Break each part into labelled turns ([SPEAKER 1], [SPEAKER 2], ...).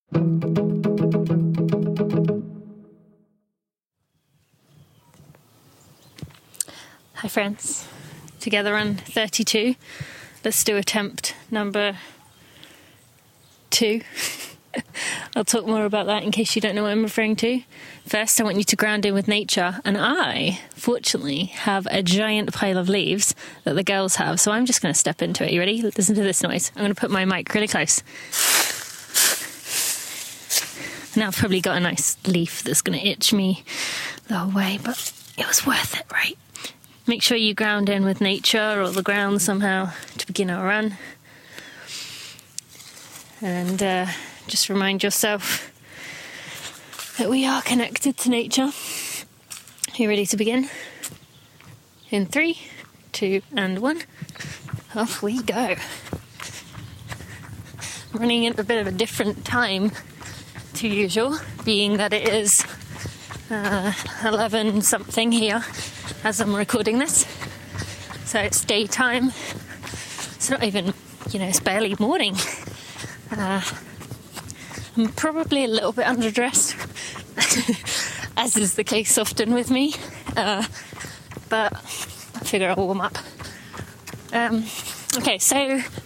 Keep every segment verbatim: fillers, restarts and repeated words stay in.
[SPEAKER 1] Hi friends, together on thirty-two. Let's do attempt number two. I'll talk more about that in case you don't know what I'm referring to. First, I want you to ground in with nature, and I, fortunately, have a giant pile of leaves that the girls have, so I'm just going to step into it. You ready? Listen to this noise. I'm going to put my mic really close. Now I've probably got a nice leaf that's going to itch me the whole way, but it was worth it, right? Make sure you ground in with nature or the ground somehow to begin our run. And uh, just remind yourself that we are connected to nature. Are you ready to begin? In three, two, and one. Off we go. I'm running at a bit of a different time to usual, being that it is uh, eleven something here as I'm recording this. So it's daytime. It's not even, you know, it's barely morning. Uh, I'm probably a little bit underdressed, as is the case often with me. Uh, but I figure I'll warm up. Um, okay, so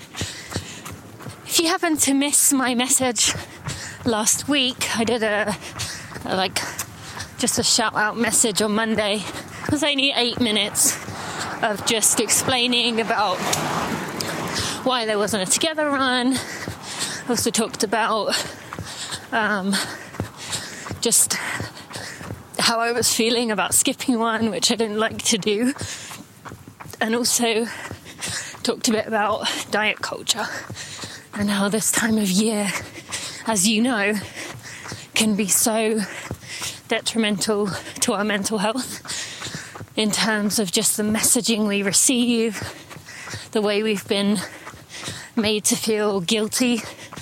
[SPEAKER 1] if you happen to miss my message last week, I did a, a like just a shout out message on Monday. It was only eight minutes of just explaining about why there wasn't a together run. I also talked about um, just how I was feeling about skipping one, which I didn't like to do, and also talked a bit about diet culture and how this time of year, as you know, can be so detrimental to our mental health in terms of just the messaging we receive, the way we've been made to feel guilty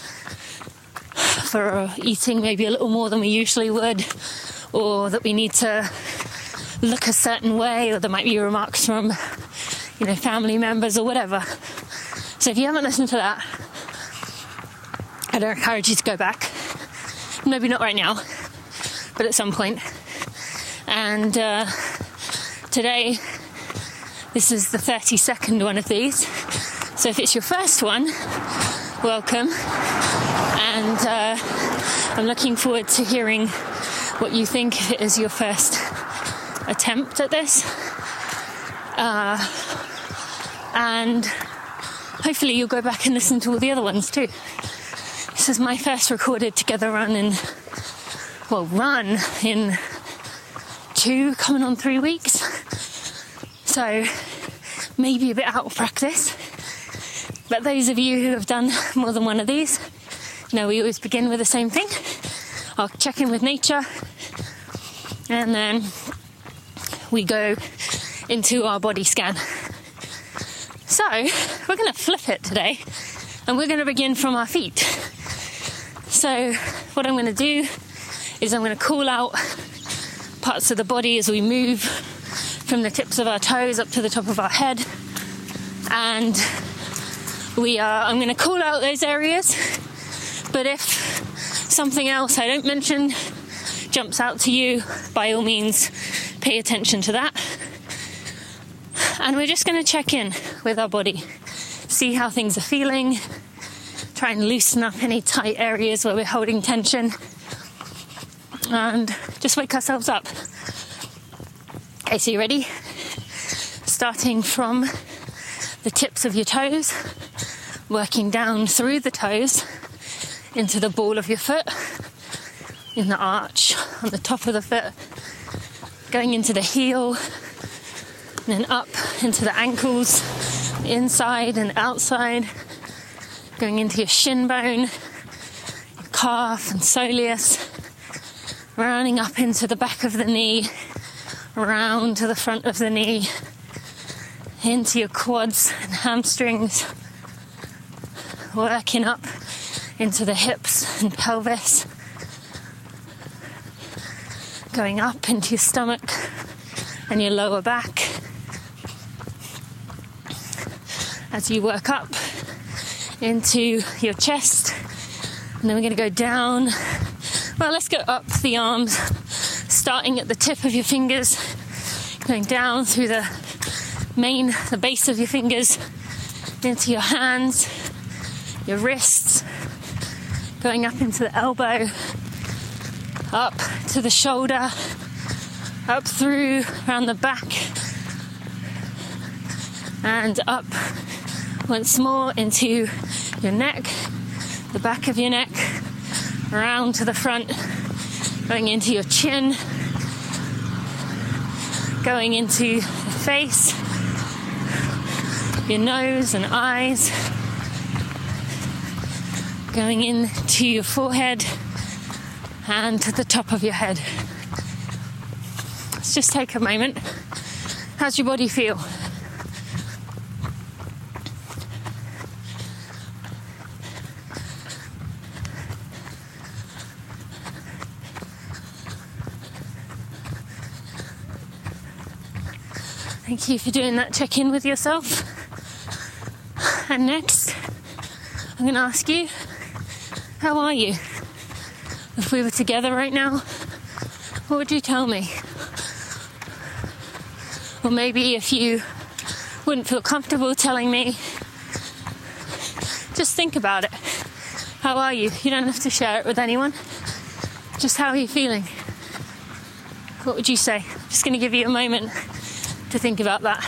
[SPEAKER 1] for eating maybe a little more than we usually would, or that we need to look a certain way, or there might be remarks from, you know, family members or whatever. So if you haven't listened to that, I'd encourage you to go back. Maybe not right now, but at some point. And uh, today, this is the thirty-second one of these. So if it's your first one, welcome. And uh, I'm looking forward to hearing what you think if it is your first attempt at this. Uh, and hopefully you'll go back and listen to all the other ones too. This is my first recorded together run in, well, run in two, coming on three weeks. So maybe a bit out of practice. But those of you who have done more than one of these, you know, we always begin with the same thing. I'll check in with nature, and then we go into our body scan. So we're going to flip it today, and we're going to begin from our feet. So what I'm going to do is I'm going to call out parts of the body as we move from the tips of our toes up to the top of our head, and we are I'm going to call out those areas, but if something else I don't mention jumps out to you, by all means pay attention to that. And we're just going to check in with our body, see how things are feeling, try and loosen up any tight areas where we're holding tension, and just wake ourselves up. Okay, so you ready? Starting from the tips of your toes, working down through the toes into the ball of your foot, in the arch on the top of the foot, going into the heel, and then up into the ankles, inside and outside, going into your shin bone, your calf and soleus, rounding up into the back of the knee, round to the front of the knee, into your quads and hamstrings, working up into the hips and pelvis, going up into your stomach and your lower back. As you work up into your chest And then we're going to go down. Well, let's go up the arms, starting at the tip of your fingers, going down through the main, the base of your fingers, into your hands, your wrists, going up into the elbow, up to the shoulder, up through, around the back, and up once more into your neck, the back of your neck, around to the front, going into your chin, going into the face, your nose and eyes, going into your forehead and to the top of your head. Let's just take a moment. How's your body feel? Thank you for doing that check-in with yourself. And next, I'm going to ask you, how are you? If we were together right now, what would you tell me? Or maybe if you wouldn't feel comfortable telling me, just think about it. How are you? You don't have to share it with anyone. Just how are you feeling? What would you say? I'm just going to give you a moment to think about that.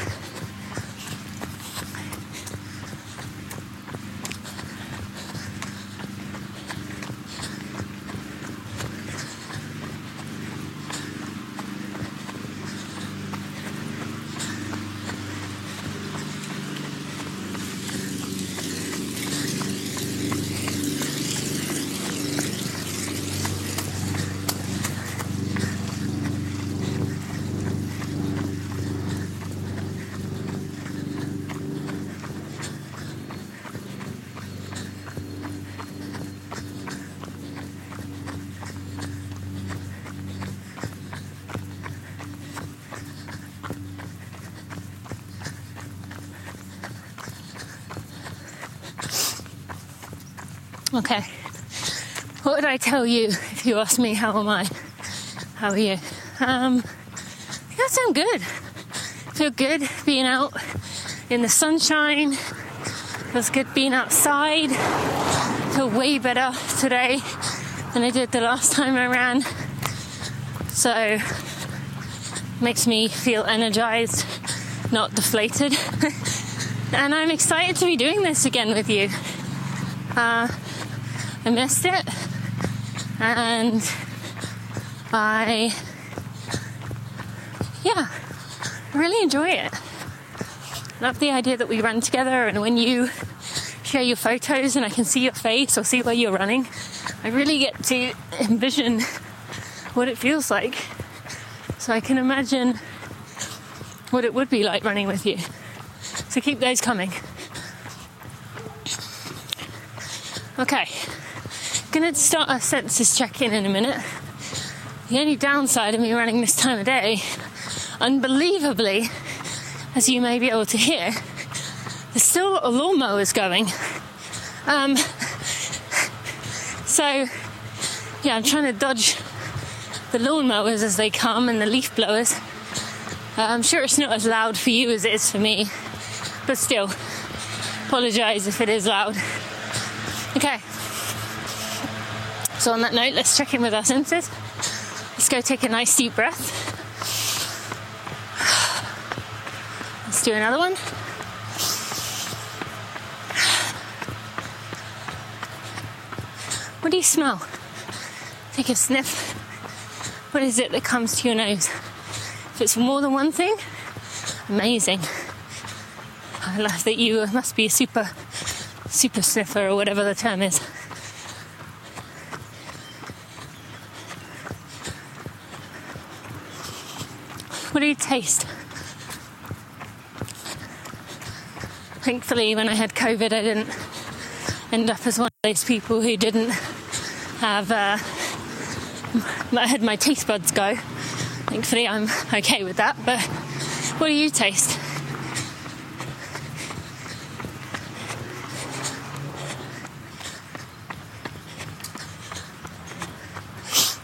[SPEAKER 1] Okay, what would I tell you if you asked me how am I? How are you? Um, I think I sound good. I feel good being out in the sunshine. Feels good being outside. I feel way better today than I did the last time I ran. So, makes me feel energized, not deflated. And I'm excited to be doing this again with you. Uh, I missed it, and I, yeah, I really enjoy it. Love the idea that we run together, and when you share your photos and I can see your face or see where you're running, I really get to envision what it feels like. So I can imagine what it would be like running with you. So keep those coming. Okay. Going to start a census check-in in a minute. The only downside of me running this time of day, unbelievably, as you may be able to hear, there's still a lot of lawnmowers going. Um, so, yeah, I'm trying to dodge the lawnmowers as they come and the leaf blowers. Uh, I'm sure it's not as loud for you as it is for me, but still, apologise if it is loud. Okay. So on that note, let's check in with our senses. Let's go take a nice deep breath. Let's do another one. What do you smell? Take a sniff. What is it that comes to your nose? If it's more than one thing, amazing. I love that you must be a super, super sniffer or whatever the term is. What do you taste? Thankfully, when I had COVID, I didn't end up as one of those people who didn't have, uh, I had my taste buds go. Thankfully, I'm okay with that, but what do you taste?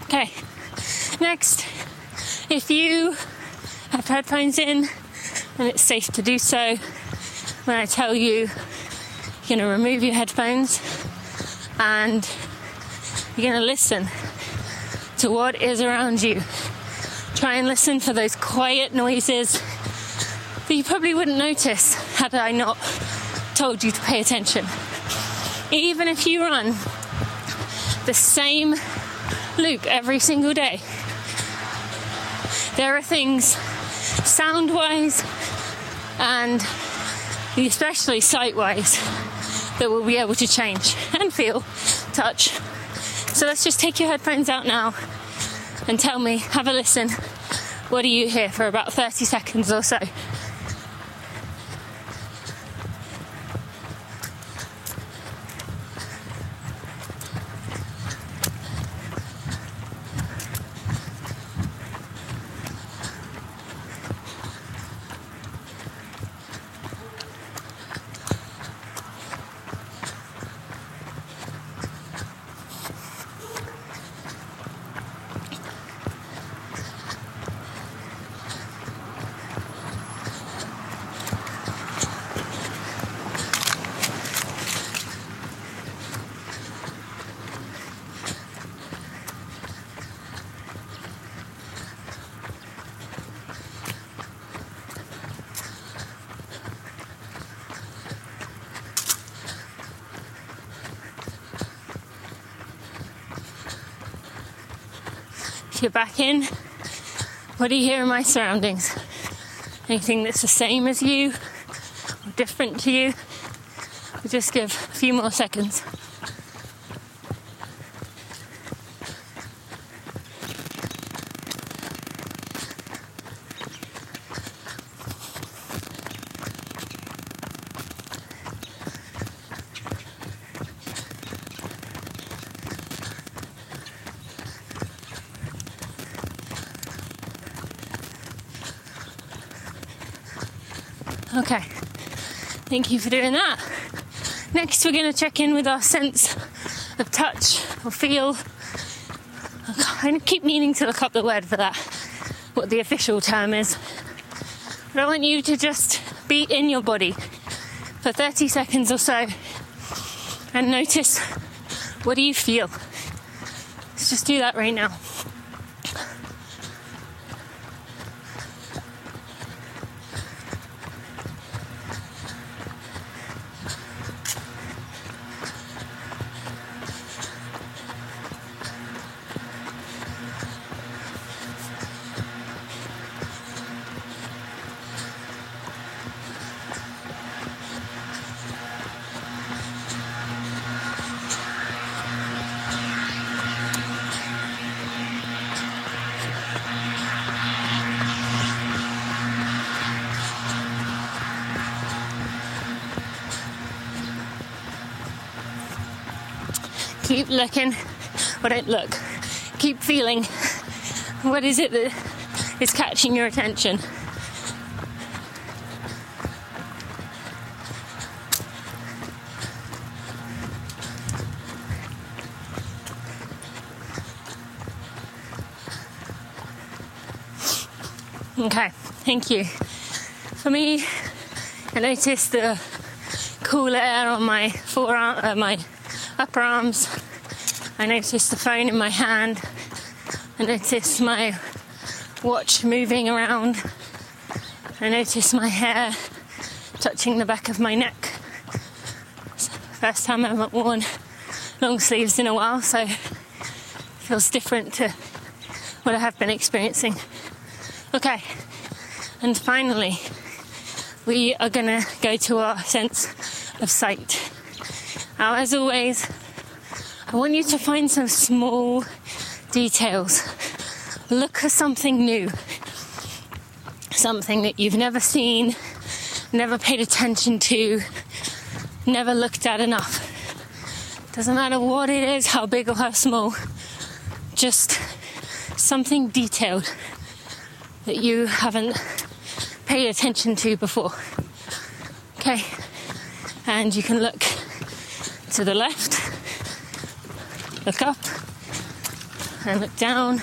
[SPEAKER 1] Okay, next, if you have headphones in and it's safe to do so, when I tell you, you're going to remove your headphones and you're going to listen to what is around you. Try and listen for those quiet noises that you probably wouldn't notice had I not told you to pay attention. Even if you run the same loop every single day, there are things sound-wise and especially sight-wise that we'll be able to change and feel, touch. So let's just take your headphones out now and tell me, have a listen. What do you hear for about thirty seconds or so? If you're back in, what do you hear in my surroundings? Anything that's the same as you or different to you? We'll just give a few more seconds. Okay, thank you for doing that. Next, we're going to check in with our sense of touch or feel. I keep meaning to look up the word for that, what the official term is. But I want you to just be in your body for thirty seconds or so and notice, what do you feel? Let's just do that right now. Keep looking, or don't look. Keep feeling. What is it that is catching your attention? Okay, thank you. For me, I noticed the cool air on my forearm, uh, my upper arms. I noticed the phone in my hand. I noticed my watch moving around. I noticed my hair touching the back of my neck. It's the first time I've worn long sleeves in a while, so it feels different to what I have been experiencing. Okay, and finally, we are gonna go to our sense of sight. Now, as always, I want you to find some small details. Look for something new. Something that you've never seen, never paid attention to, never looked at enough. Doesn't matter what it is, how big or how small. Just something detailed that you haven't paid attention to before. Okay, and you can look to the left, look up, and look down.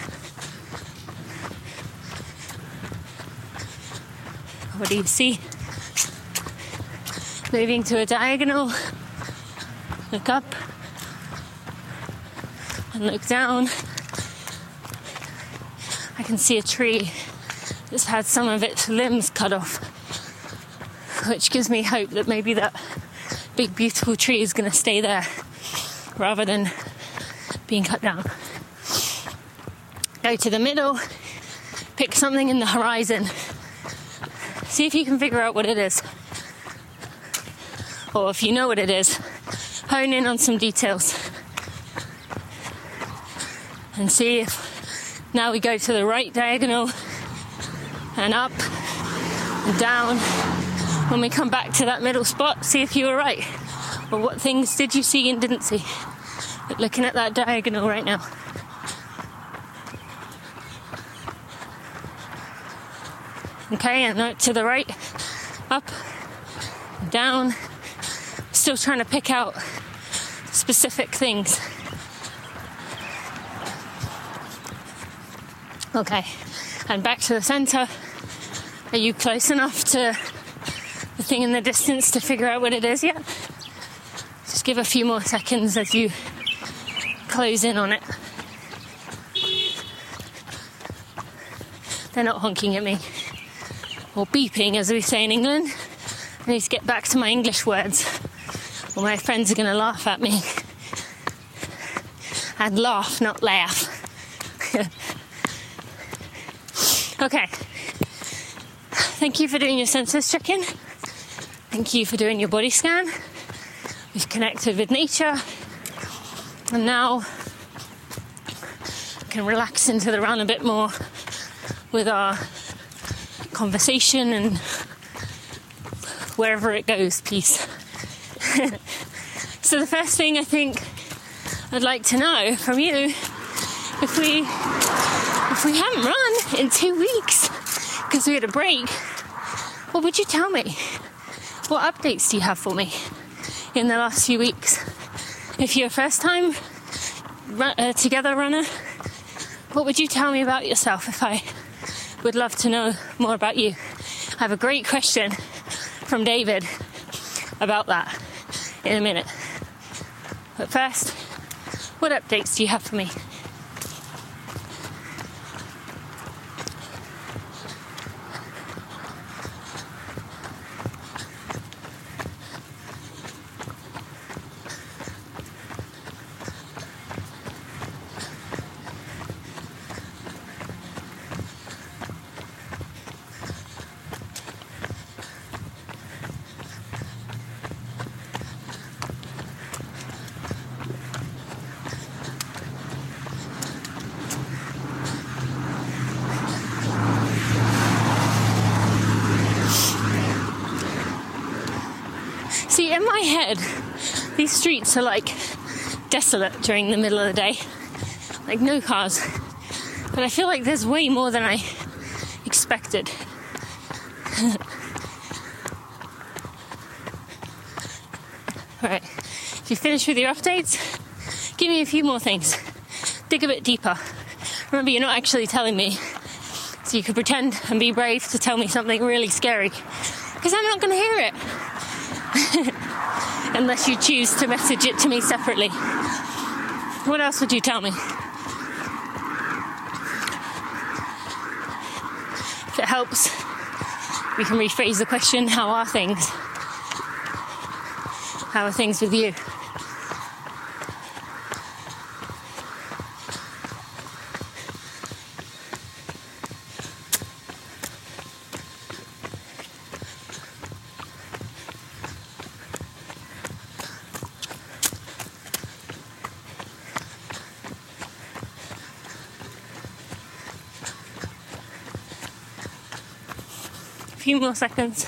[SPEAKER 1] What do you see? Moving to a diagonal, look up and look down. I can see a tree that's had some of its limbs cut off, which gives me hope that maybe that big beautiful tree is going to stay there rather than being cut down. Go to the middle, pick something in the horizon, see if you can figure out what it is. Or if you know what it is, hone in on some details and see if now we go to the right diagonal and up and down. When we come back to that middle spot, see if you were right, or what things did you see and didn't see. But looking at that diagonal right now. Okay, and now to the right, up, down. Still trying to pick out specific things. Okay, and back to the center. Are you close enough to the thing in the distance to figure out what it is yet? Just give a few more seconds as you close in on it. They're not honking at me or beeping, as we say in England. I need to get back to my English words, or my friends are going to laugh at me. And laugh, not laugh. Okay. Thank you for doing your census check-in. Thank you for doing your body scan. We've connected with nature. And now we can relax into the run a bit more with our conversation and wherever it goes, please. So the first thing I think I'd like to know from you, if we if we haven't run in two weeks because we had a break, what would you tell me? What updates do you have for me in the last few weeks? If you're a first time run, uh, together runner, what would you tell me about yourself? If I would love to know more about you. I have a great question from David about that in a minute. But first, what updates do you have for me? See, in my head, these streets are like desolate during the middle of the day, like no cars. But I feel like there's way more than I expected. Alright, if you finish with your updates, give me a few more things. Dig a bit deeper. Remember, you're not actually telling me, so you could pretend and be brave to tell me something really scary, because I'm not going to hear it. Unless you choose to message it to me separately. What else would you tell me? If it helps, we can rephrase the question, how are things? How are things with you? A few more seconds.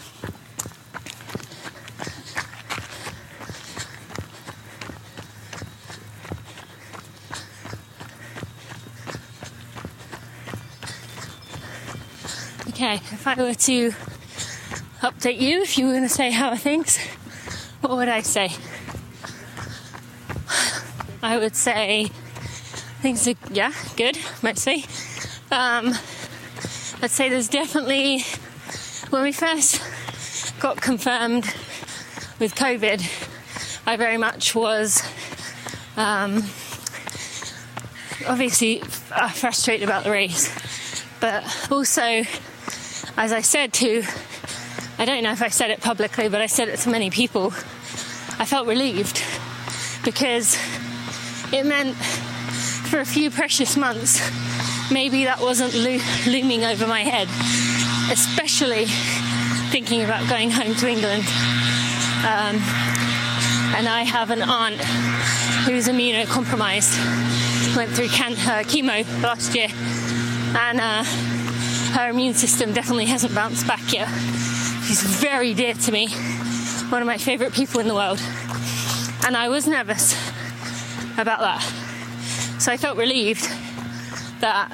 [SPEAKER 1] Okay, if I were to update you, if you were going to say how are things, what would I say? I would say things are, yeah, good, mostly. Um, I'd say there's definitely, when we first got confirmed with COVID, I very much was um, obviously frustrated about the race, but also, as I said to, I don't know if I said it publicly, but I said it to many people, I felt relieved, because it meant for a few precious months maybe that wasn't lo- looming over my head, especially thinking about going home to England. Um, and I have an aunt who's immunocompromised, went through can- uh, chemo last year, and uh, her immune system definitely hasn't bounced back yet. She's very dear to me, one of my favourite people in the world, and I was nervous about that. So I felt relieved that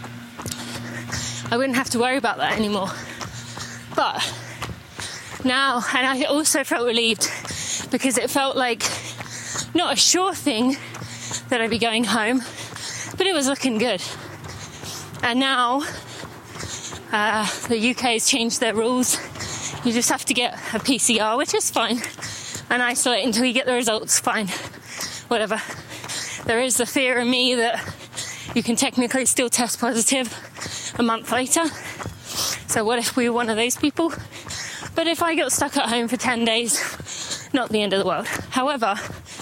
[SPEAKER 1] I wouldn't have to worry about that anymore. But now, and I also felt relieved because it felt like not a sure thing that I'd be going home, but it was looking good. And now uh, the U K has changed their rules. You just have to get a P C R, which is fine, and isolate until you get the results, fine, whatever. There is the fear in me that you can technically still test positive a month later. So what if we were one of those people? But if I got stuck at home for ten days, not the end of the world. However,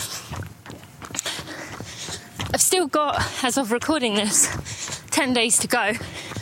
[SPEAKER 1] I've still got, as of recording this, ten days to go.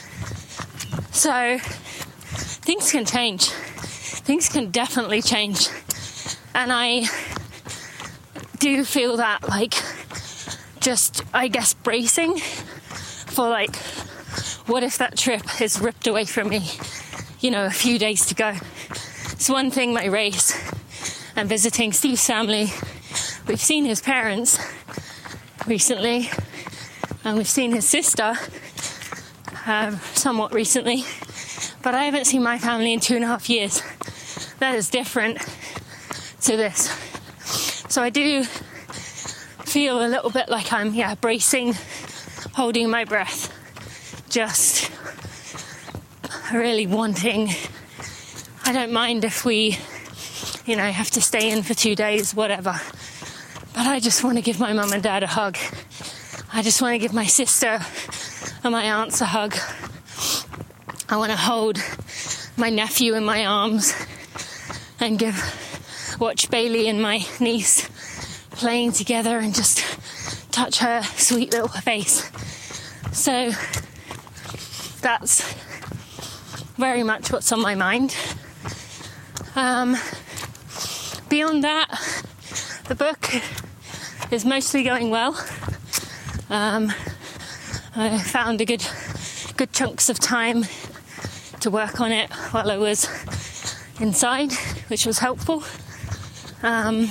[SPEAKER 1] So things can change. Things can definitely change. And I do feel that, like, just, I guess, bracing for, like, what if that trip is ripped away from me, you know, a few days to go. It's one thing, my race, and visiting Steve's family. We've seen his parents recently, and we've seen his sister uh, somewhat recently, but I haven't seen my family in two and a half years. That is different to this. So I do feel a little bit like I'm, yeah, bracing, holding my breath, just really wanting. I don't mind if we, you know, have to stay in for two days, whatever. But I just want to give my mum and dad a hug. I just want to give my sister and my aunts a hug. I want to hold my nephew in my arms and give, watch Bailey and my niece playing together and just touch her sweet little face. So that's very much what's on my mind. Um, beyond that, the book is mostly going well. Um, I found a good, good chunks of time to work on it while I was inside, which was helpful. Um,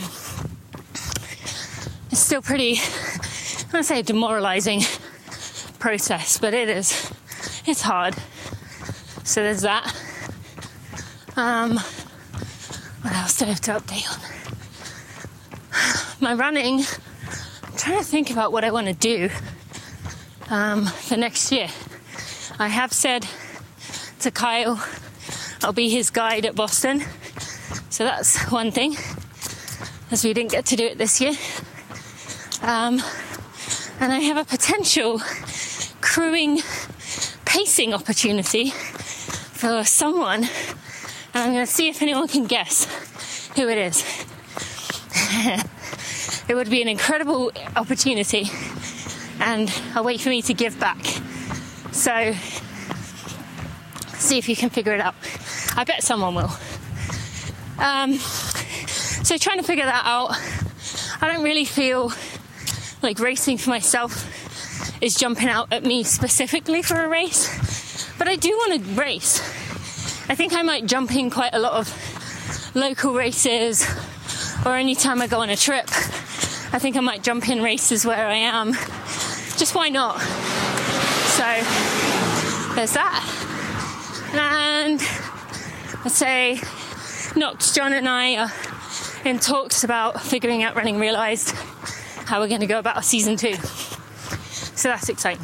[SPEAKER 1] it's still pretty, I don't want to say a demoralising process, but it is, it's hard. So there's that. Um, what else do I have to update on? My running, I'm trying to think about what I want to do um, for next year. I have said to Kyle I'll be his guide at Boston, so that's one thing, as we didn't get to do it this year. Um, and I have a potential crewing pacing opportunity for someone, and I'm going to see if anyone can guess who it is. It would be an incredible opportunity and a way for me to give back. So, see if you can figure it out. I bet someone will. Um, so trying to figure that out. I don't really feel like racing for myself is jumping out at me specifically for a race, but I do want to race. I think I might jump in quite a lot of local races, or any time I go on a trip. I think I might jump in races where I am. Just why not? So there's that. And I'd say Nox, John and I are in talks about figuring out Running Realised, how we're going to go about season two. So that's exciting.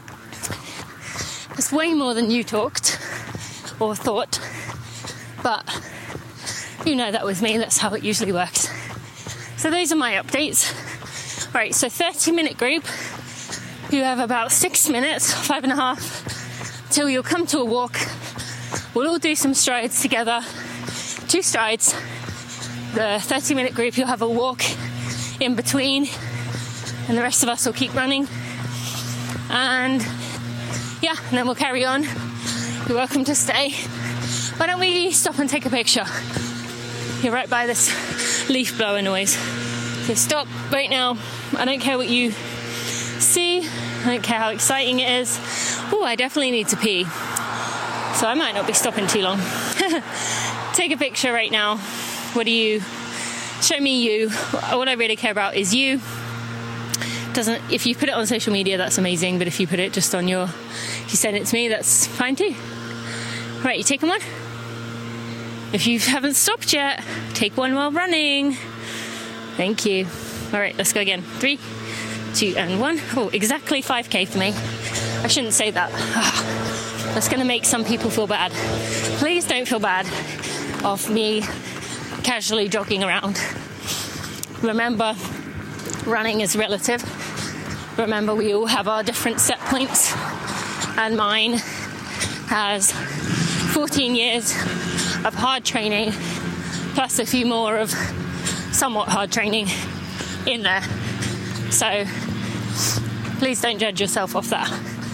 [SPEAKER 1] It's way more than you talked or thought, but you know that with me, that's how it usually works. So those are my updates. All right, so thirty minute group. You have about six minutes, five and a half, till you'll come to a walk. We'll all do some strides together, two strides. The thirty minute group, you'll have a walk in between, and the rest of us will keep running. And yeah, and then we'll carry on. You're welcome to stay. Why don't we stop and take a picture? You're right by this leaf blower noise. So stop right now. I don't care what you see. I don't care how exciting it is. Oh, I definitely need to pee. So I might not be stopping too long. Take a picture right now. What do you... Show me you. What I really care about is you. Doesn't... If you put it on social media, that's amazing. But if you put it just on your... If you send it to me, that's fine too. Right, you taking one? If you haven't stopped yet, take one while running. Thank you. All right, let's go again. Three, two, and one. Oh, exactly five K for me. I shouldn't say that. Oh, that's going to make some people feel bad. Please don't feel bad of me casually jogging around. Remember, running is relative. Remember, we all have our different set points. And mine has fourteen years of hard training, plus a few more of somewhat hard training in there. So please don't judge yourself off that.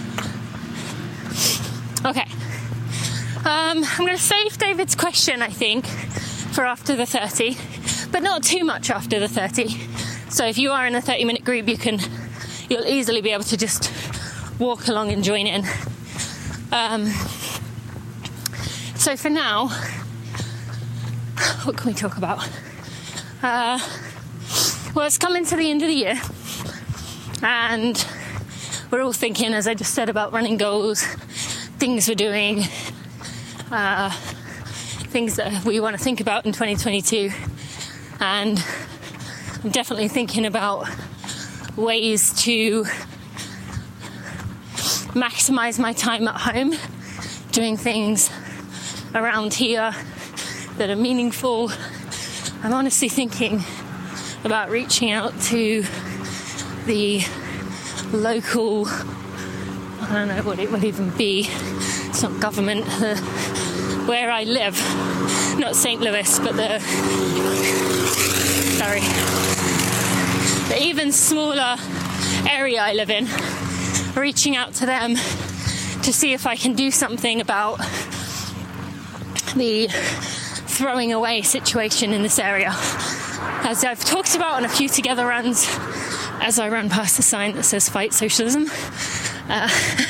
[SPEAKER 1] Okay. Um, I'm going to save David's question, I think, for after the thirty, but not too much after the thirty. So if you are in a thirty minute group, you can, you'll easily be able to just walk along and join in. Um, so for now, what can we talk about? Uh, well, it's coming to the end of the year, and we're all thinking, as I just said, about running goals, things we're doing, uh, things that we want to think about in twenty twenty-two, and I'm definitely thinking about ways to maximize my time at home, doing things around here that are meaningful. I'm honestly thinking about reaching out to the local, I don't know what it would even be, it's not government, uh, where I live, not Saint Louis, but the, sorry, the even smaller area I live in, reaching out to them to see if I can do something about the throwing away situation in this area. As I've talked about on a few Together runs, as I ran past the sign that says Fight Socialism, uh,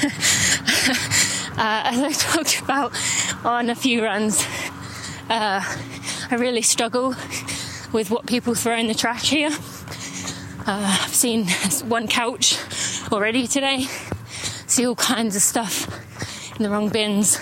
[SPEAKER 1] uh, as I talked about on a few runs, uh, I really struggle with what people throw in the trash here. Uh, I've seen one couch already today, see all kinds of stuff in the wrong bins,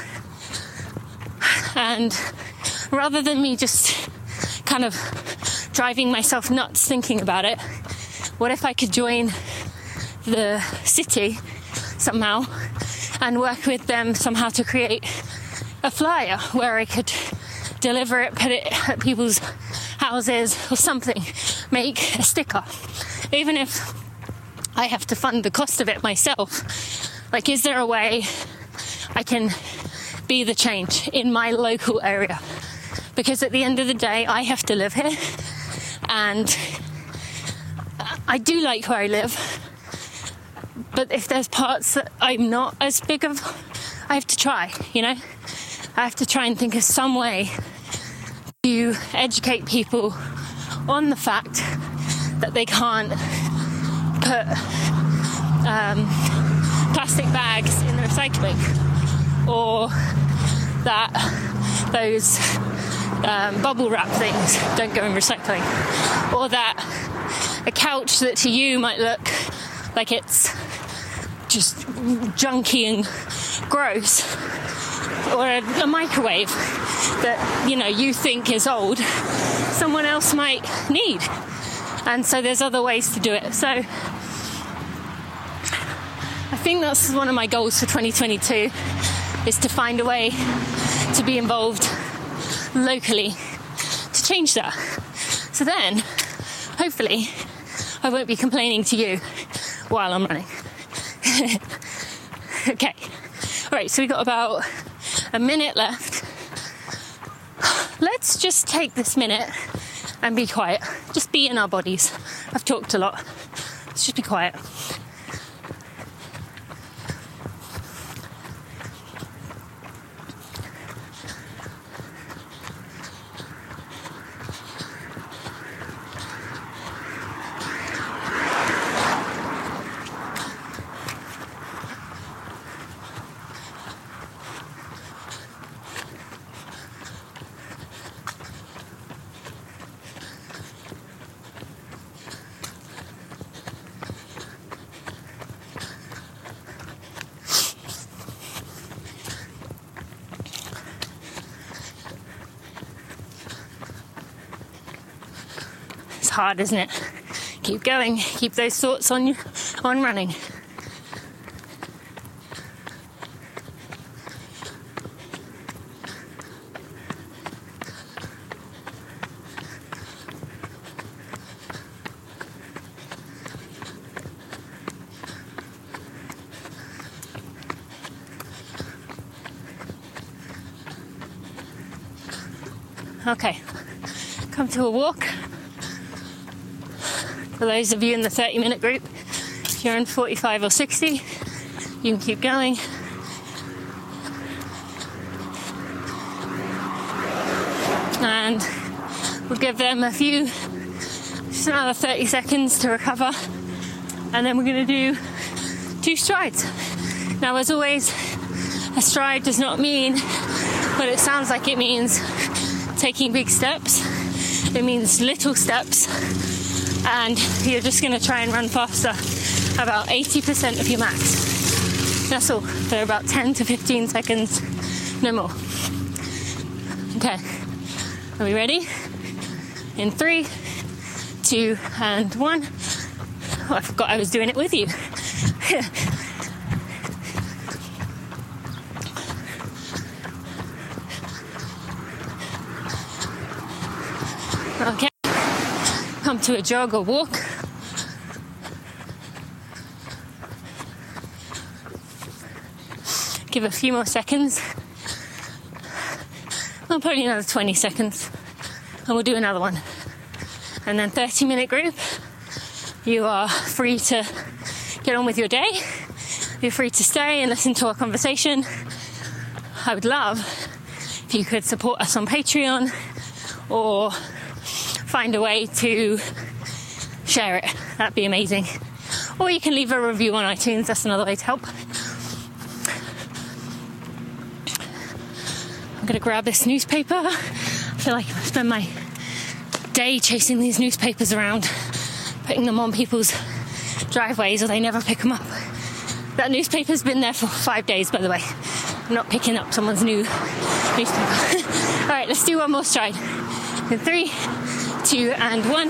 [SPEAKER 1] and rather than me just kind of driving myself nuts thinking about it, what if I could join the city somehow and work with them somehow to create a flyer where I could deliver it, put it at people's houses or something, make a sticker, even if I have to fund the cost of it myself. Like, is there a way I can be the change in my local area? Because at the end of the day, I have to live here, and I do like where I live, but if there's parts that I'm not as big of, I have to try, you know? I have to try and think of some way to educate people on the fact that they can't put um, plastic bags in the recycling, or that those um, bubble wrap things don't go in recycling, or that a couch that to you might look like it's just junky and gross, or a, a microwave that, you know, you think is old, someone else might need. And so there's other ways to do it. So I think that's one of my goals for twenty twenty-two, is to find a way to be involved locally to change that. So then, hopefully, I won't be complaining to you while I'm running. Okay. All right, so we've got about a minute left. Let's just take this minute and be quiet. Just be in our bodies. I've talked a lot. Let's just be quiet. Hard, isn't it? Keep going. Keep those thoughts on on running. Okay, come to a walk. For those of you in the thirty minute group, if you're in forty-five or sixty, you can keep going. And we'll give them a few, just another thirty seconds to recover. And then we're going to do two strides. Now, as always, a stride does not mean what it sounds like it means, taking big steps. It means little steps. And you're just going to try and run faster about eighty percent of your max. That's all, for about ten to fifteen seconds, no more. Okay, are we ready? In three, two, and one. Oh, I forgot I was doing it with you. Okay. Come to a jog or walk. Give a few more seconds. Well, probably another twenty seconds. And we'll do another one. And then thirty minute group. You are free to get on with your day. You're free to stay and listen to our conversation. I would love if you could support us on Patreon or find a way to share it. That'd be amazing. Or you can leave a review on iTunes. That's another way to help. I'm going to grab this newspaper. I feel like I spend my day chasing these newspapers around, putting them on people's driveways, or they never pick them up. That newspaper's been there for five days, by the way. I'm not picking up someone's new newspaper. All right, let's do one more stride. In three, two, and one.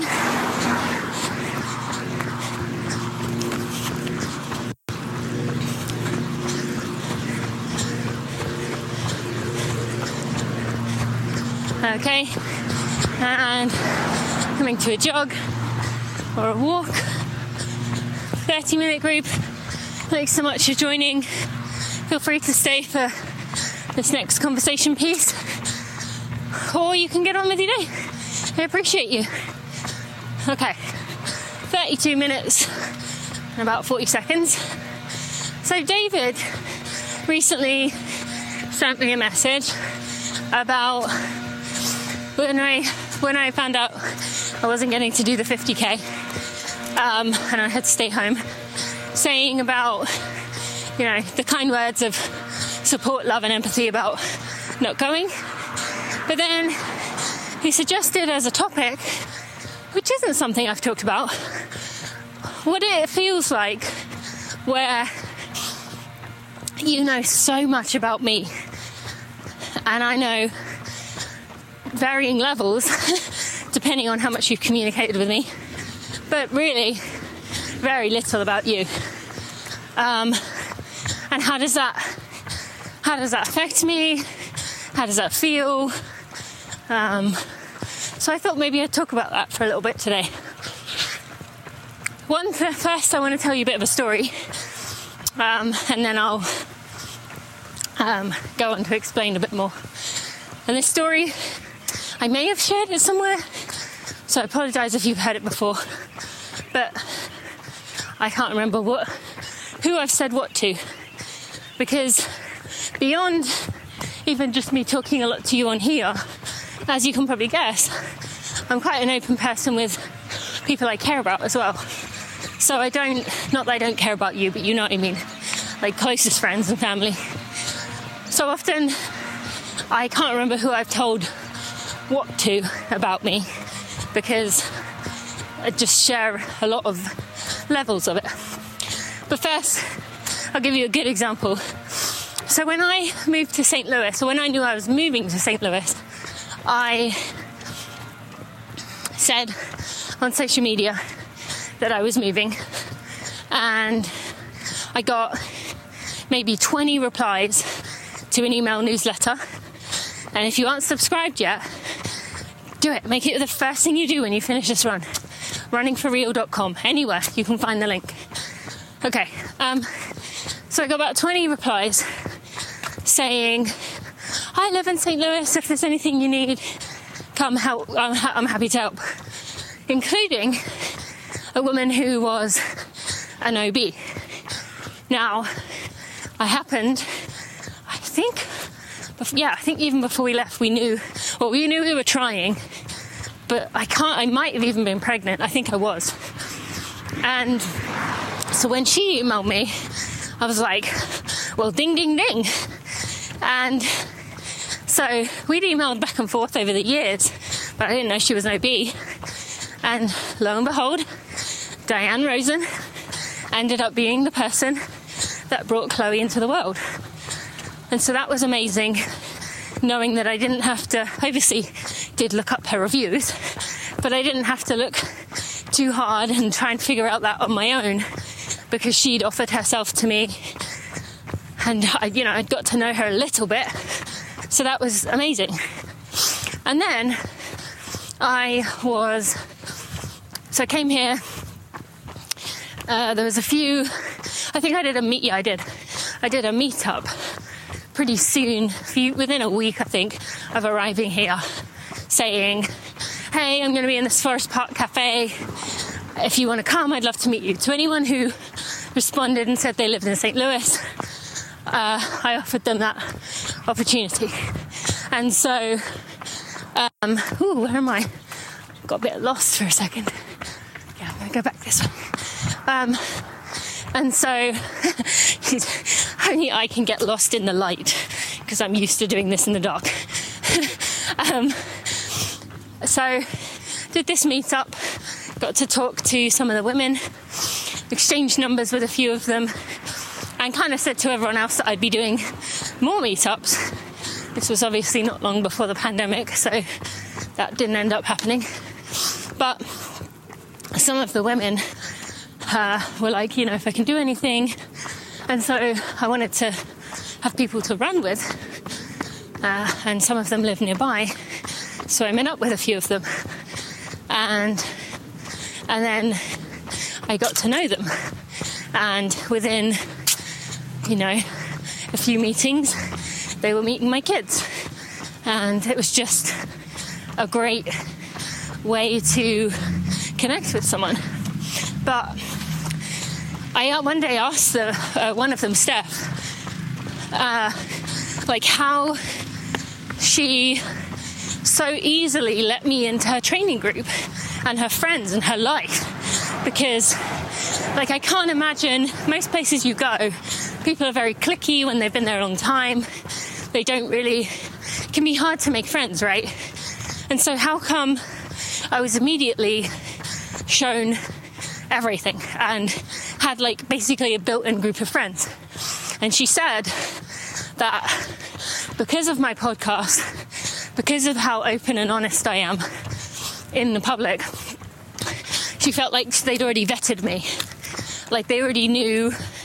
[SPEAKER 1] Okay, and coming to a jog or a walk. thirty minute group. Thanks so much for joining. Feel free to stay for this next conversation piece, or you can get on with your day. I appreciate you. Okay, thirty-two minutes and about forty seconds. So David recently sent me a message about when I when I found out I wasn't getting to do the fifty K um, and I had to stay home, saying about, you know, the kind words of support, love and empathy about not going. But then he suggested as a topic, which isn't something I've talked about, what it feels like where you know so much about me and I know varying levels depending on how much you've communicated with me, but really very little about you. Um, and how does that, how does that affect me? How does that feel? Um, so I thought maybe I'd talk about that for a little bit today. One, first I want to tell you a bit of a story, um, and then I'll um, go on to explain a bit more. And this story, I may have shared it somewhere, so I apologise if you've heard it before, but I can't remember what, who I've said what to, because beyond even just me talking a lot to you on here, as you can probably guess, I'm quite an open person with people I care about as well. So I don't, not that I don't care about you, but you know what I mean, like closest friends and family. So often I can't remember who I've told what to about me, because I just share a lot of levels of it. But first, I'll give you a good example. So when I moved to Saint Louis, or when I knew I was moving to Saint Louis, I said on social media that I was moving, and I got maybe twenty replies to an email newsletter. And if you aren't subscribed yet, do it. Make it the first thing you do when you finish this run. running for real dot com. Anywhere you can find the link. Okay, um, so I got about twenty replies saying, I live in Saint Louis, if there's anything you need, come help, I'm, ha- I'm happy to help. Including a woman who was an O B. Now, I happened, I think, yeah, I think even before we left we knew, well, we knew we were trying, but I can't, I might have even been pregnant, I think I was. And so when she emailed me, I was like, well, ding, ding, ding. And so we'd emailed back and forth over the years, but I didn't know she was an O B. And lo and behold, Diane Rosen ended up being the person that brought Chloe into the world. And so that was amazing, knowing that I didn't have to, obviously did look up her reviews, but I didn't have to look too hard and try and figure out that on my own, because she'd offered herself to me, and I, you know, I'd got to know her a little bit, so that was amazing. And then I was, so I came here, uh, there was a few, I think I did a meet, yeah I did, I did a meetup pretty soon, few, within a week I think, of arriving here, saying, hey, I'm going to be in this Forest Park Cafe, if you want to come, I'd love to meet you. To anyone who responded and said they lived in Saint Louis, uh, I offered them that opportunity. And so, um, ooh, where am I? Got a bit lost for a second. Yeah, I'm going to go back this way. Um, and so, only I can get lost in the light, because I'm used to doing this in the dark. um, so, did this meetup, got to talk to some of the women, exchanged numbers with a few of them, and kind of said to everyone else that I'd be doing more meetups. This was obviously not long before the pandemic, so that didn't end up happening. But some of the women uh, were like, you know, if I can do anything. And so I wanted to have people to run with, uh, and some of them live nearby. So I met up with a few of them, and and then I got to know them. And within, you know, a few meetings, they were meeting my kids. And it was just a great way to connect with someone. But I one day asked the, uh, one of them, Steph, uh, like how she so easily let me into her training group and her friends and her life. Because, like, I can't imagine, most places you go, people are very cliquey when they've been there a long time. They don't really, it can be hard to make friends, right? And so how come I was immediately shown everything and had, like, basically a built-in group of friends? And she said that because of my podcast, because of how open and honest I am in the public, she felt like they'd already vetted me. Like, they already knew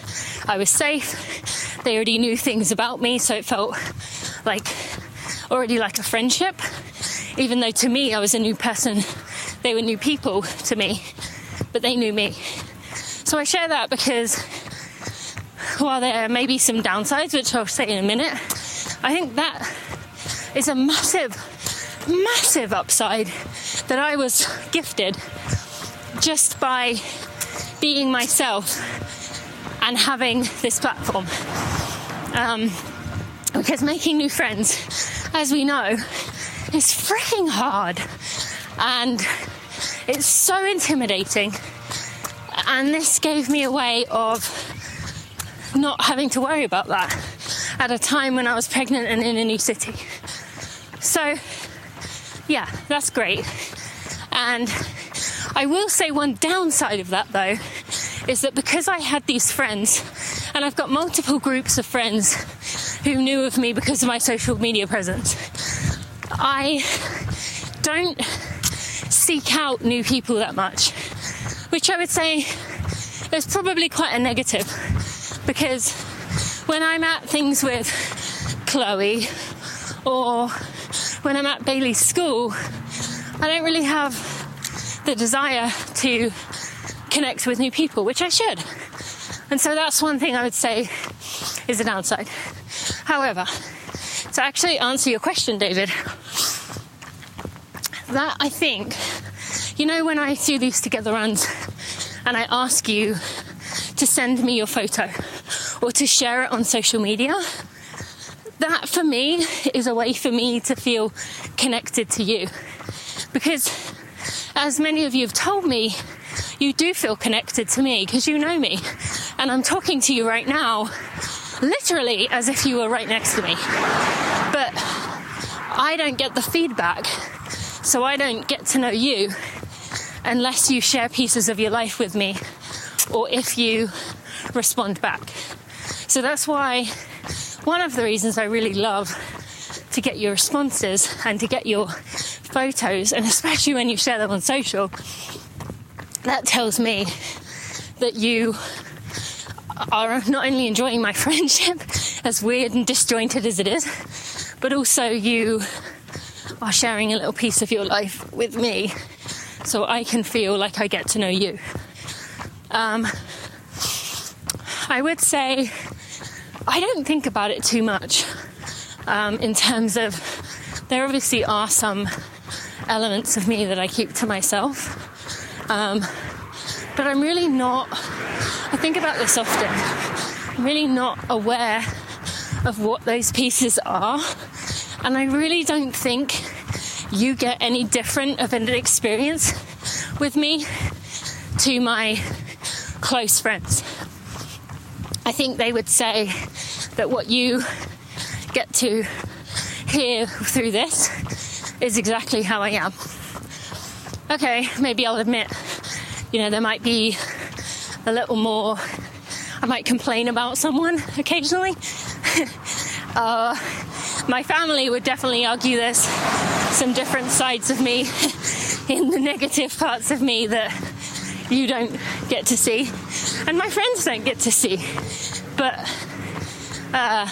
[SPEAKER 1] I was safe. They already knew things about me, so it felt like already like a friendship. Even though to me I was a new person, they were new people to me, but they knew me. So I share that because while there may be some downsides, which I'll say in a minute, I think that is a massive, massive upside that I was gifted just by being myself and having this platform. Um, because making new friends, as we know, is freaking hard. And it's so intimidating. And this gave me a way of not having to worry about that at a time when I was pregnant and in a new city. So, yeah, that's great. And I will say one downside of that, though, is that because I had these friends, and I've got multiple groups of friends who knew of me because of my social media presence, I don't seek out new people that much, which I would say is probably quite a negative, because when I'm at things with Chloe or when I'm at Bailey's school, I don't really have the desire to connect with new people, which I should. And so that's one thing I would say is a downside. However, to actually answer your question, David, that I think, you know, when I do these together runs and I ask you to send me your photo or to share it on social media, that for me is a way for me to feel connected to you. Because as many of you have told me, you do feel connected to me because you know me. And I'm talking to you right now, literally as if you were right next to me. But I don't get the feedback, so I don't get to know you unless you share pieces of your life with me or if you respond back. So that's why one of the reasons I really love to get your responses and to get your photos, and especially when you share them on social, that tells me that you are not only enjoying my friendship, as weird and disjointed as it is, but also you are sharing a little piece of your life with me so I can feel like I get to know you. Um, I would say I don't think about it too much um, in terms of, there obviously are some elements of me that I keep to myself. Um, but I'm really not, I think about this often, I'm really not aware of what those pieces are. And I really don't think you get any different of an experience with me to my close friends. I think they would say that what you get to hear through this is exactly how I am. Okay, maybe I'll admit, you know, there might be a little more, I might complain about someone occasionally. uh, my family would definitely argue there's some different sides of me in the negative parts of me that you don't get to see, and my friends don't get to see. But uh,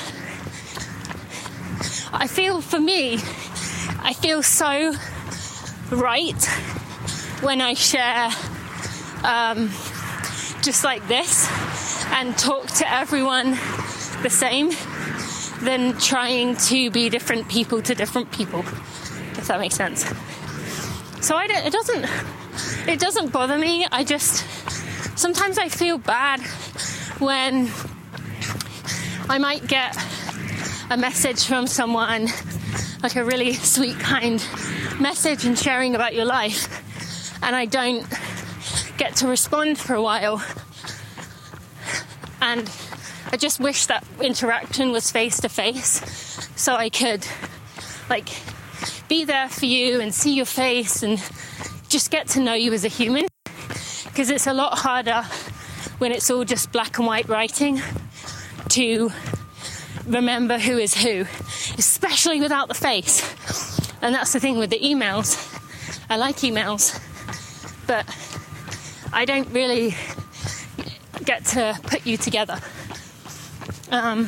[SPEAKER 1] I feel, for me, I feel so right when I share um, just like this and talk to everyone the same than trying to be different people to different people, if that makes sense. So I don't, it doesn't it doesn't bother me. I just sometimes I feel bad when I might get a message from someone, like a really sweet, kind message and sharing about your life, and I don't get to respond for a while. And I just wish that interaction was face to face so I could like be there for you and see your face and just get to know you as a human, because it's a lot harder when it's all just black and white writing to remember who is who, especially without the face. And that's the thing with the emails. I like emails, but I don't really get to put you together. Um,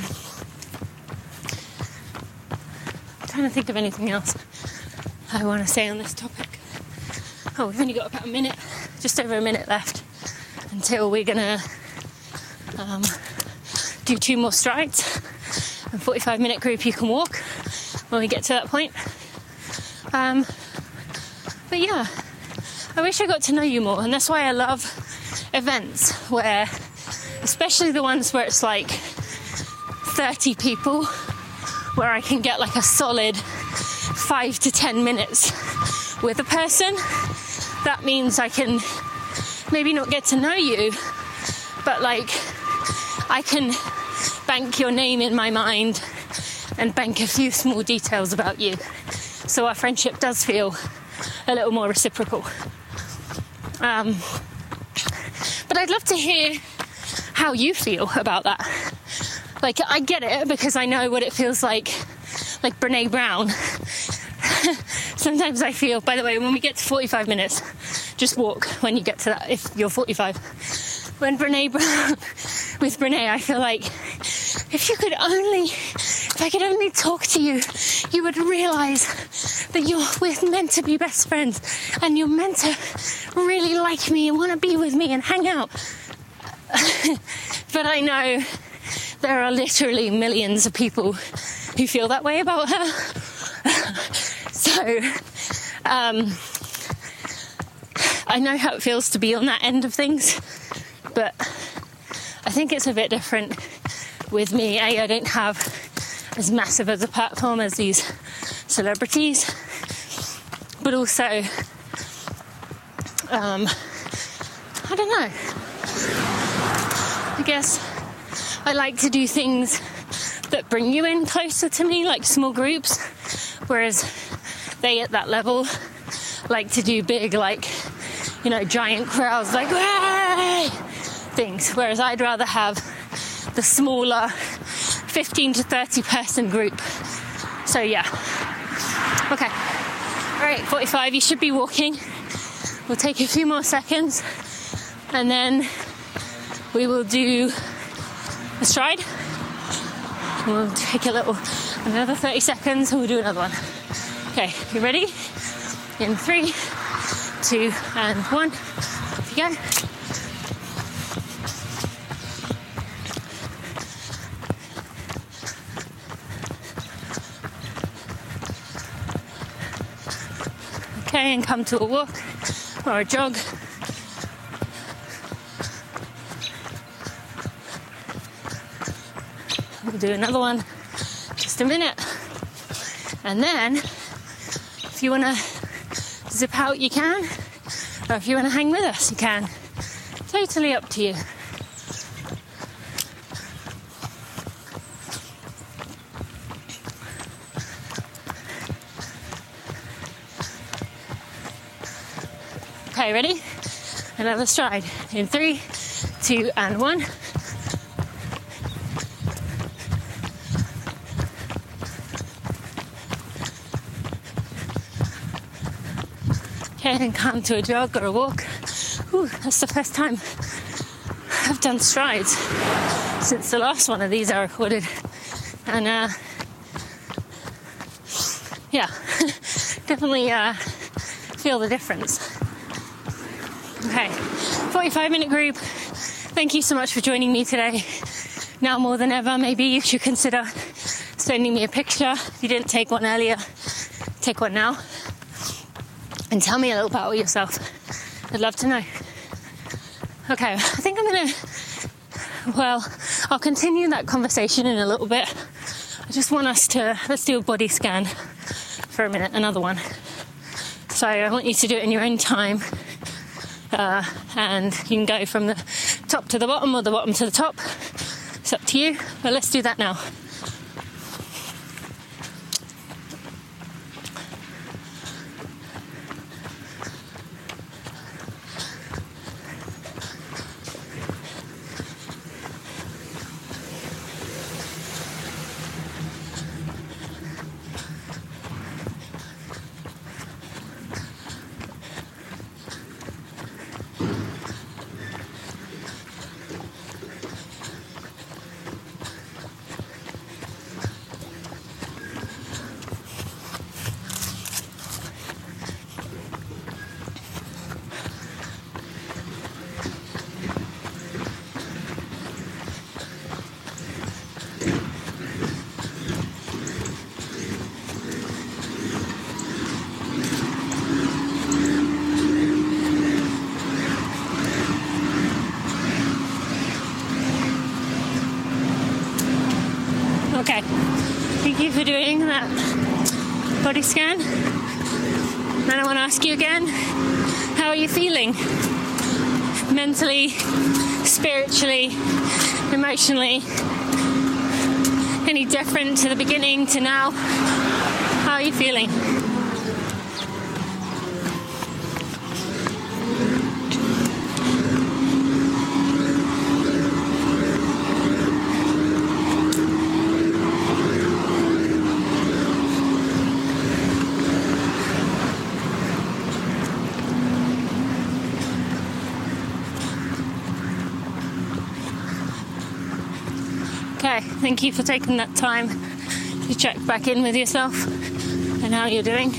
[SPEAKER 1] I'm trying to think of anything else I want to say on this topic. Oh, we've only got about a minute, just over a minute left until we're going to um, do two more strides. A forty-five minute group you can walk when we get to that point. Um, but yeah, I wish I got to know you more, and that's why I love events where, especially the ones where it's like thirty people, where I can get like a solid five to ten minutes with a person. That means I can maybe not get to know you, but like I can bank your name in my mind and bank a few small details about you. So our friendship does feel a little more reciprocal. Um, but I'd love to hear how you feel about that. Like, I get it because I know what it feels like, like Brene Brown. Sometimes I feel, by the way, when we get to forty-five minutes, just walk when you get to that, if you're forty-five. When Brene Brown, with Brene, I feel like if you could only, if I could only talk to you, you would realise that you're, we're meant to be best friends and you're meant to really like me and want to be with me and hang out. But I know there are literally millions of people who feel that way about her. So, um, I know how it feels to be on that end of things, but I think it's a bit different with me. A, I don't have as massive as a platform as these celebrities, but also, um, I don't know. I guess I like to do things that bring you in closer to me, like small groups, whereas they at that level like to do big, like, you know, giant crowds, like, "Way!" things, whereas I'd rather have the smaller fifteen to thirty person group. So yeah. Okay. All right, forty-five, you should be walking. We'll take a few more seconds and then we will do a stride. We'll take a little, another thirty seconds and we'll do another one. Okay, you ready? In three, two, and one. Off you go. Okay, and come to a walk or a jog. We'll do another one, just a minute. And then, if you want to zip out, you can. Or if you want to hang with us, you can. Totally up to you. Okay, ready? Another stride. In three, two, and one. Okay, and come to a jog or a walk. Ooh, that's the first time I've done strides since the last one of these I recorded. And, uh, yeah, definitely uh, feel the difference. Okay, forty-five minute group. Thank you so much for joining me today. Now more than ever, maybe you should consider sending me a picture. If you didn't take one earlier, take one now. And tell me a little about yourself. I'd love to know. Okay, I think I'm gonna, well, I'll continue that conversation in a little bit. I just want us to, let's do a body scan for a minute, another one. So I want you to do it in your own time. Uh, and you can go from the top to the bottom or the bottom to the top. It's up to you, but let's do that now. Okay. Thank you for doing that body scan. And I want to ask you again, how are you feeling? Mentally, spiritually, emotionally? Any different to the beginning to now? How are you feeling? Okay, thank you for taking that time to check back in with yourself and how you're doing.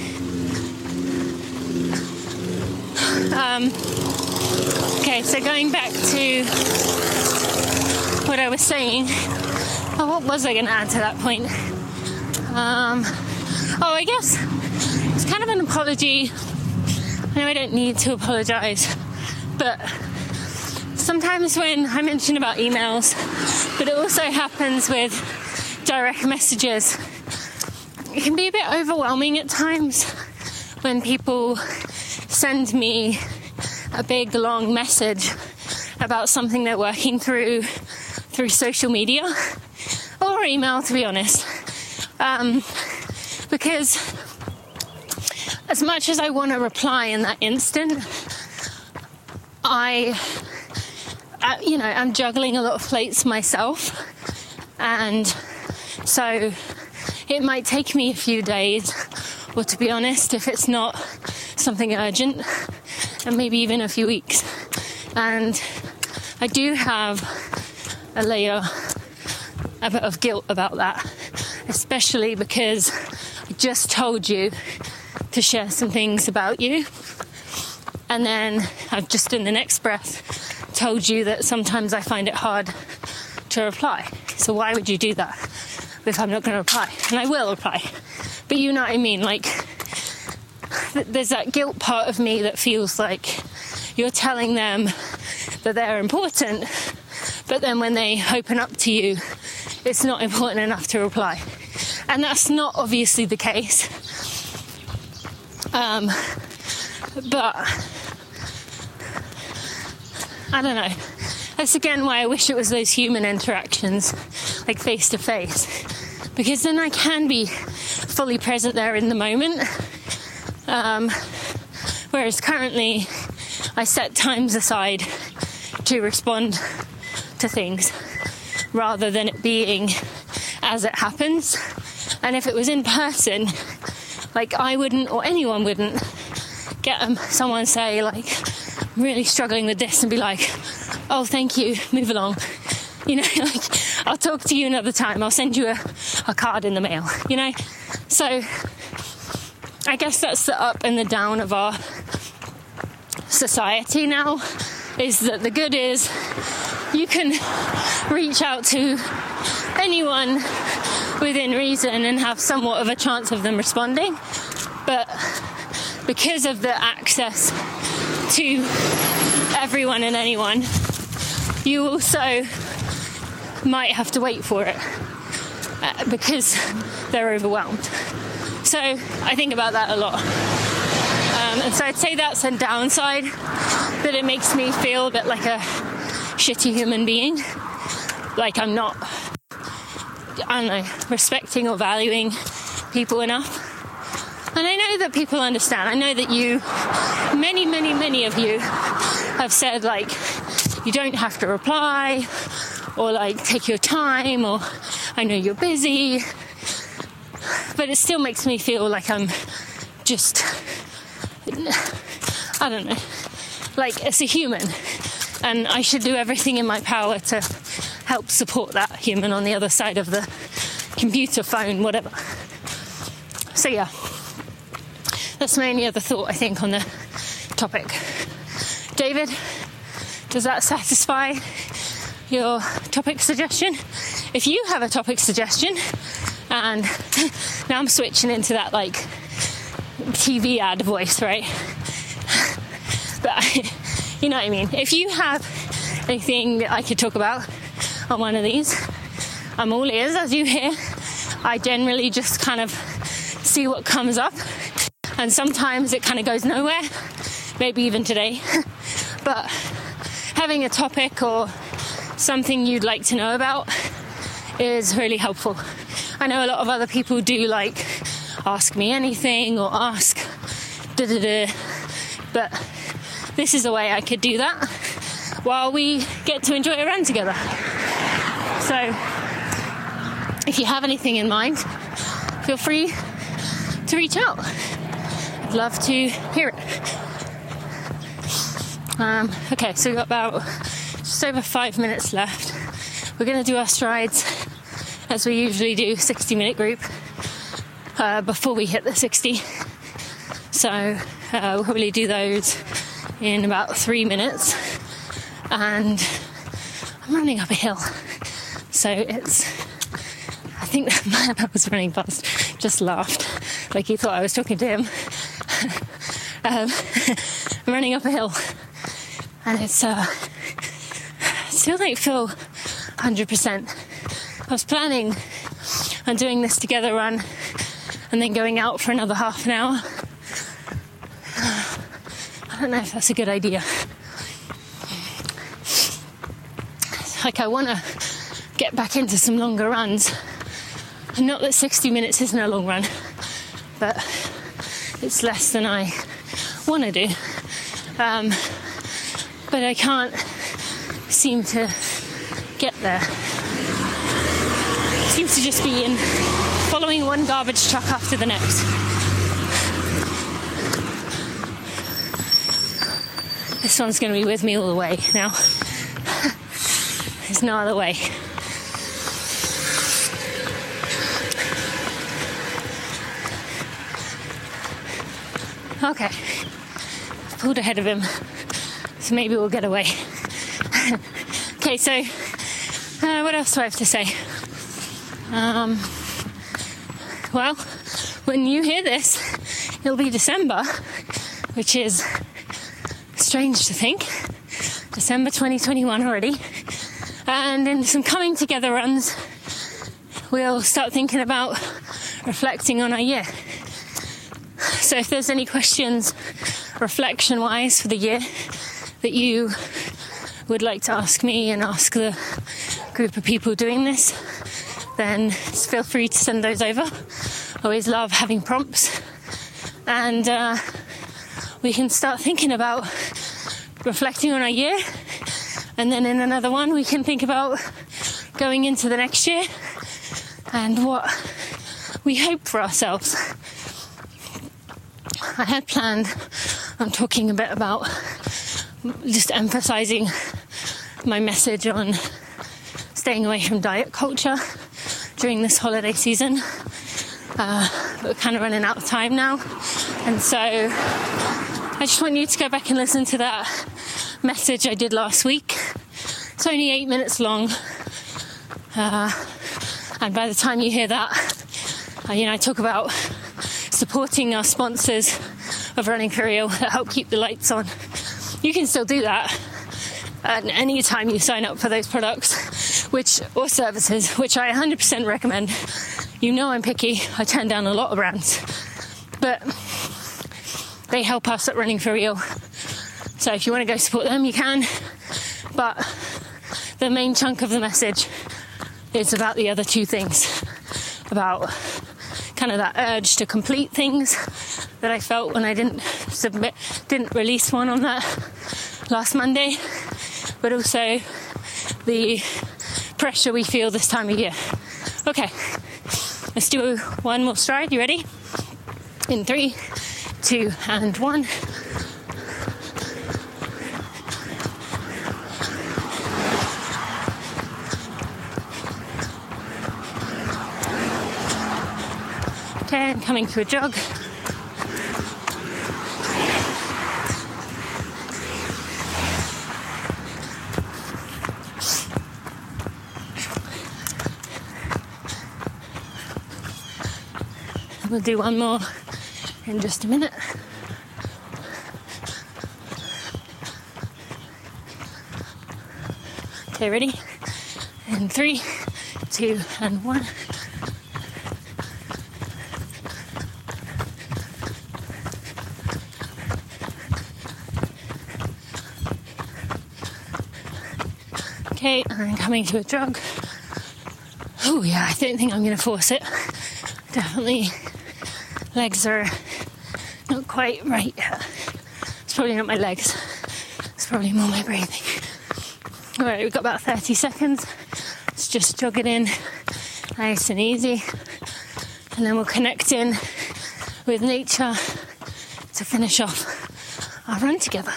[SPEAKER 1] Um, okay, so going back to what I was saying, oh, what was I going to add to that point? Um, oh, I guess it's kind of an apology. I know I don't need to apologise, but sometimes when I mention about emails, but it also happens with direct messages, it can be a bit overwhelming at times when people send me a big long message about something they're working through through social media or email, to be honest. Um, because as much as I want to reply in that instant, I Uh, you know, I'm juggling a lot of plates myself, and so it might take me a few days, or to be honest, if it's not something urgent, and maybe even a few weeks. And I do have a layer a bit of guilt about that, especially because I just told you to share some things about you, and then I've just in the next breath told you that sometimes I find it hard to reply. So why would you do that if I'm not going to reply? And I will reply. But you know what I mean? Like, th- there's that guilt part of me that feels like you're telling them that they're important, but then when they open up to you, it's not important enough to reply. And that's not obviously the case. Um, but I don't know. That's again why I wish it was those human interactions, like face to face, because then I can be fully present there in the moment. Um, whereas currently, I set times aside to respond to things rather than it being as it happens. And if it was in person, like I wouldn't, or anyone wouldn't, get um, someone say like, I'm really struggling with this, and be like, oh, thank you, move along. You know, like, I'll talk to you another time. I'll send you a, a card in the mail, you know? So I guess that's the up and the down of our society now, is that the good is you can reach out to anyone within reason and have somewhat of a chance of them responding. But because of the access to everyone and anyone, you also might have to wait for it uh, because they're overwhelmed. So I think about that a lot. Um, and so I'd say that's a downside, that it makes me feel a bit like a shitty human being. Like I'm not, I don't know, respecting or valuing people enough. And I know that people understand. I know that you, many, many, many of you have said, like, you don't have to reply, or, like, take your time, or I know you're busy. But it still makes me feel like I'm just, I don't know, like, as a human. And I should do everything in my power to help support that human on the other side of the computer, phone, whatever. So, yeah. That's my only other thought, I think, on the topic. David, does that satisfy your topic suggestion? If you have a topic suggestion, and now I'm switching into that, like, T V ad voice, right? But, you know what I mean? If you have anything that I could talk about on one of these, I'm all ears, as you hear. I generally just kind of see what comes up, and sometimes it kind of goes nowhere, maybe even today. But having a topic or something you'd like to know about is really helpful. I know a lot of other people do like ask me anything or ask da da da, but this is a way I could do that while we get to enjoy a run together. So if you have anything in mind, feel free to reach out. I'd love to hear it. Um, okay, so we've got about just over five minutes left. We're going to do our strides as we usually do, sixty minute group, uh, before we hit the sixty. So uh, we'll probably do those in about three minutes. And I'm running up a hill. So it's, I think the man I was running past just laughed, like he thought I was talking to him. um, I'm running up a hill. And it's, uh, I still don't feel one hundred percent. I was planning on doing this together run and then going out for another half an hour. I don't know if that's a good idea. Like, I want to get back into some longer runs. And not that sixty minutes isn't a long run, but it's less than I want to do. Um, but I can't seem to get there. It seems to just be in following one garbage truck after the next. This one's going to be with me all the way now. There's no other way. Okay, I've pulled ahead of him, so maybe we'll get away. Okay, so uh, what else do I have to say? Um, well, when you hear this, it'll be December, which is strange to think. December twenty twenty-one already. And in some coming together runs, we'll start thinking about reflecting on our year. So if there's any questions, reflection-wise, for the year that you would like to ask me and ask the group of people doing this, then feel free to send those over. I always love having prompts. And uh, we can start thinking about reflecting on our year. And then in another one, we can think about going into the next year and what we hope for ourselves. I had planned on talking a bit about just emphasizing my message on staying away from diet culture during this holiday season. Uh, but we're kind of running out of time now. And so I just want you to go back and listen to that message I did last week. It's only eight minutes long. Uh, and by the time you hear that, uh, you know, I talk about supporting our sponsors of Running for Real that help keep the lights on. You can still do that at any time you sign up for those products, which or services, which I one hundred percent recommend. You know I'm picky. I turn down a lot of brands, but they help us at Running for Real. So if you want to go support them, you can. But the main chunk of the message is about the other two things, about kind of that urge to complete things that I felt when I didn't submit, didn't release one on that last Monday, but also the pressure we feel this time of year. Okay, let's do one more stride. You ready? In three, two, and one. Okay, I'm coming to a jog. We'll do one more in just a minute. Okay, ready? In three, two, and one. okay, and then coming to a jog. Oh yeah, I don't think I'm going to force it. Definitely legs are not quite right yet. It's probably not my legs. It's probably more my breathing. All right, we've got about thirty seconds. Let's just jog it in nice and easy. And then we'll connect in with nature to finish off our run together.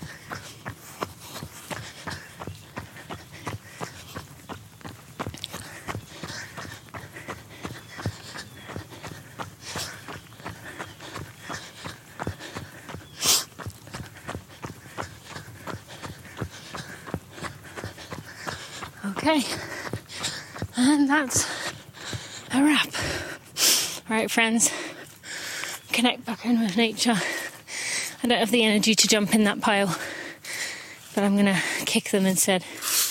[SPEAKER 1] Okay, and that's a wrap. Right, friends, connect back in with nature. I don't have the energy to jump in that pile, but I'm going to kick them instead.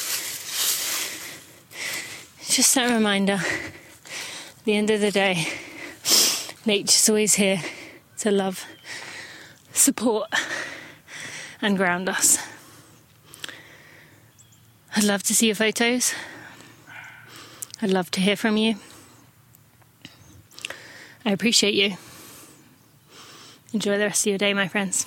[SPEAKER 1] It's just a reminder, at the end of the day, nature's always here to love, support, and ground us. I'd love to see your photos. I'd love to hear from you. I appreciate you. Enjoy the rest of your day, my friends.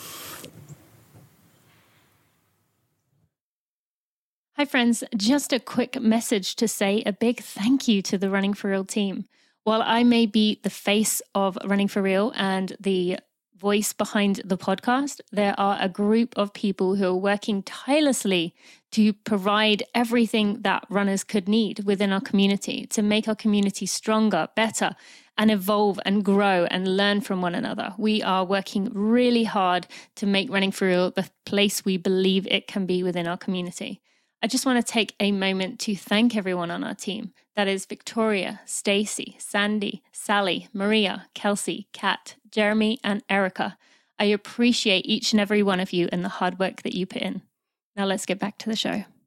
[SPEAKER 1] Hi, friends. Just a quick message to say a big thank you to the Running for Real team. While I may be the face of Running for Real and the voice behind the podcast, there are a group of people who are working tirelessly to provide everything that runners could need within our community, to make our community stronger, better, and evolve and grow and learn from one another. We are working really hard to make Running for Real the place we believe it can be within our community. I just want to take a moment to thank everyone on our team. That is Victoria, Stacey, Sandy, Sally, Maria, Kelsey, Kat, Jeremy, and Erica. I appreciate each and every one of you and the hard work that you put in. Now let's get back to the show.